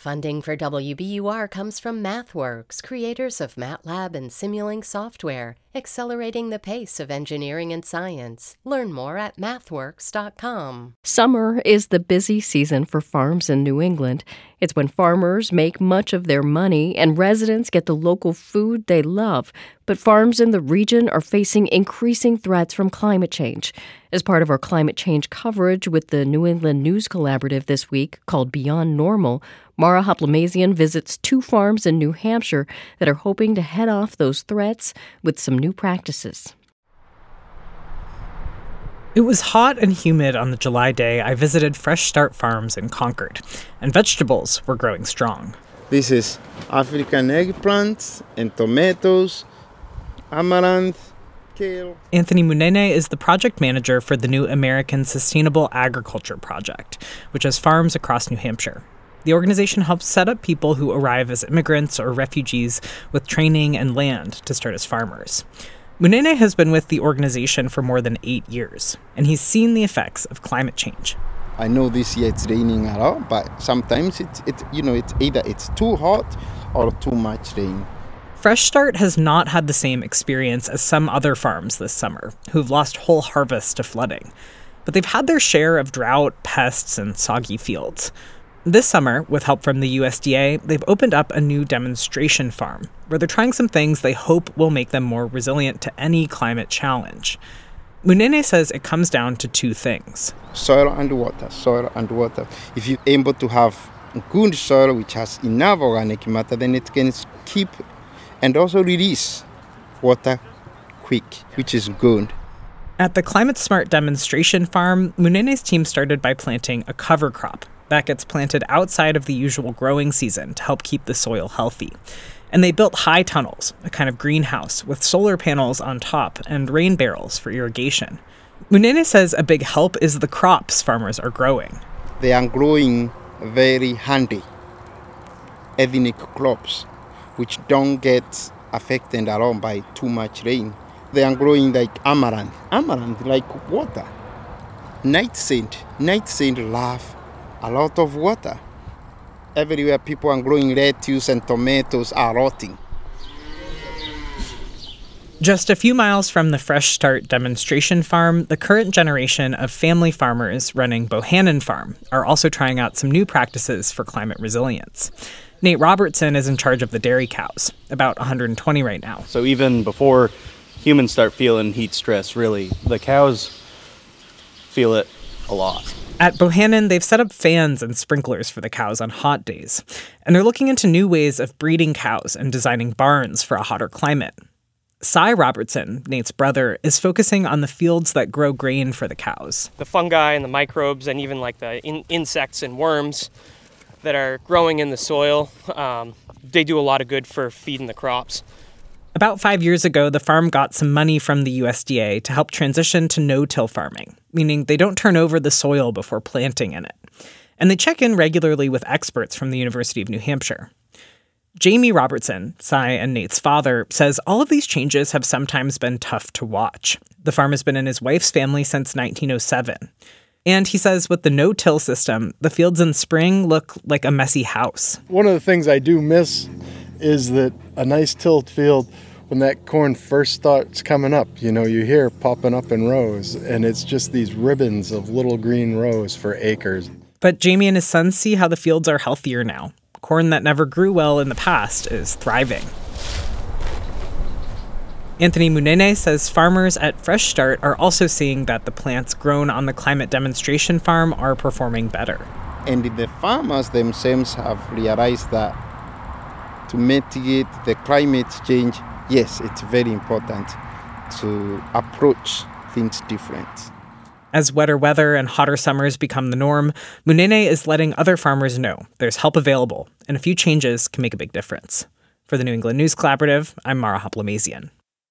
Funding for WBUR comes from MathWorks, creators of MATLAB and Simulink software, accelerating the pace of engineering and science. Learn more at mathworks.com. Summer is the busy season for farms in New England. It's when farmers make much of their money and residents get the local food they love. But farms in the region are facing increasing threats from climate change. As part of our climate change coverage with the New England News Collaborative this week, called Beyond Normal, Mara Hoplamazian visits 2 farms in New Hampshire that are hoping to head off those threats with some new practices. It was hot and humid on the July day I visited Fresh Start Farms in Concord, and vegetables were growing strong. This is African eggplants and tomatoes, amaranth, kale. Anthony Munene is the project manager for the new American Sustainable Agriculture Project, which has farms across New Hampshire. The organization helps set up people who arrive as immigrants or refugees with training and land to start as farmers. Munene has been with the organization for more than 8 years, and he's seen the effects of climate change. I know this year it's raining a lot, but sometimes it's either it's too hot or too much rain. Fresh Start has not had the same experience as some other farms this summer, who've lost whole harvests to flooding. But they've had their share of drought, pests, and soggy fields. This summer, with help from the USDA, they've opened up a new demonstration farm where they're trying some things they hope will make them more resilient to any climate challenge. Munene says it comes down to 2 things. Soil and water. If you're able to have good soil which has enough organic matter, then it can keep and also release water quick, which is good. At the Climate Smart demonstration farm, Munene's team started by planting a cover crop that gets planted outside of the usual growing season to help keep the soil healthy. And they built high tunnels, a kind of greenhouse, with solar panels on top and rain barrels for irrigation. Munene says a big help is the crops farmers are growing. They are growing very handy ethnic crops, which don't get affected at all by too much rain. They are growing like amaranth like water. Night saint love a lot of water. Everywhere people are growing lettuce and tomatoes are rotting. Just a few miles from the Fresh Start demonstration farm, the current generation of family farmers running Bohannon Farm are also trying out some new practices for climate resilience. Nate Robertson is in charge of the dairy cows, about 120 right now. So even before humans start feeling heat stress, really, the cows feel it a lot. At Bohannon, they've set up fans and sprinklers for the cows on hot days, and they're looking into new ways of breeding cows and designing barns for a hotter climate. Cy Robertson, Nate's brother, is focusing on the fields that grow grain for the cows. The fungi and the microbes and even like the insects and worms that are growing in the soil, they do a lot of good for feeding the crops. About 5 years ago, the farm got some money from the USDA to help transition to no-till farming, meaning they don't turn over the soil before planting in it. And they check in regularly with experts from the University of New Hampshire. Jamie Robertson, Cy and Nate's father, says all of these changes have sometimes been tough to watch. The farm has been in his wife's family since 1907. And he says with the no-till system, the fields in spring look like a messy house. One of the things I do miss is that a nice tilled field, when that corn first starts coming up, you hear popping up in rows, and it's just these ribbons of little green rows for acres. But Jamie and his sons see how the fields are healthier now. Corn that never grew well in the past is thriving. Anthony Munene says farmers at Fresh Start are also seeing that the plants grown on the climate demonstration farm are performing better. And the farmers themselves have realized that to mitigate the climate change, yes, it's very important to approach things different. As wetter weather and hotter summers become the norm, Munene is letting other farmers know there's help available, and a few changes can make a big difference. For the New England News Collaborative, I'm Mara Hoplamazian.